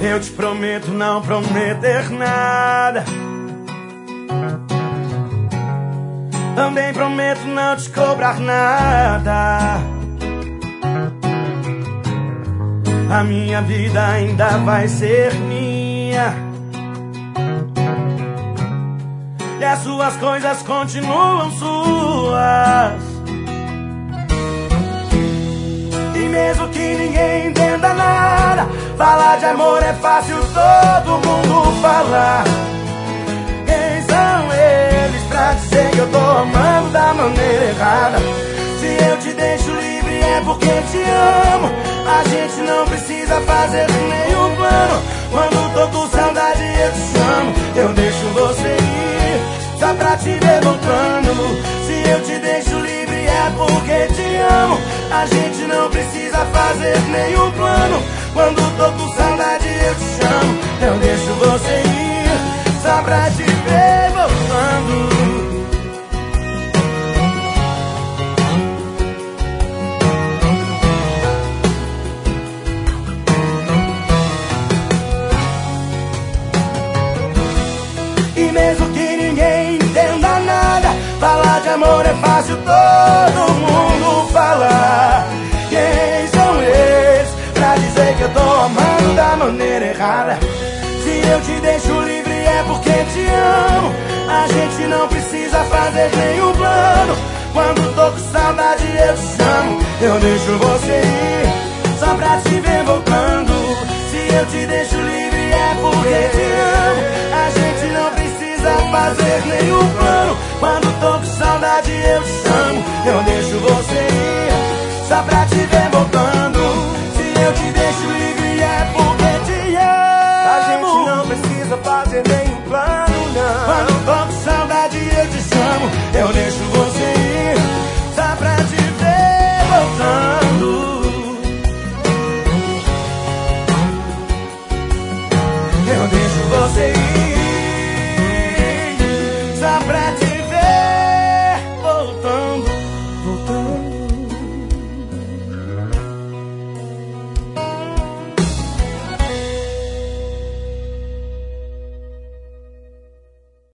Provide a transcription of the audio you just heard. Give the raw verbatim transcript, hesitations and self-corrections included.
Eu te prometo não prometer nada. Também prometo não te cobrar nada. A minha vida ainda vai ser minha e as suas coisas continuam suas. E mesmo que ninguém entenda nada, falar de amor é fácil, todo mundo falar. Quem são eles pra dizer que eu tô amando da maneira errada? Se eu te deixo livre é porque te amo. A gente não precisa fazer nenhum plano. Quando tô com saudade eu te chamo. Eu deixo você ir só pra te ver voltando. Se eu te deixo livre é porque te amo. A gente não precisa fazer nenhum plano. Quando tô com saudade eu te chamo. Eu deixo você ir só pra te ver voltando. E mesmo que ninguém entenda nada, falar de amor é fácil, todo mundo falar. Quem são eles pra dizer que eu tô amando da maneira errada? Se eu te deixo livre é porque te amo. A gente não precisa fazer nenhum plano. Quando tô com saudade eu te chamo. Eu deixo você ir só pra te ver voltando. Se eu te deixo livre é porque te amo. A gente não precisa fazer nenhum plano. Quando tô com saudade eu te chamo. Eu deixo você ir só pra te ver voltando. Se eu te deixo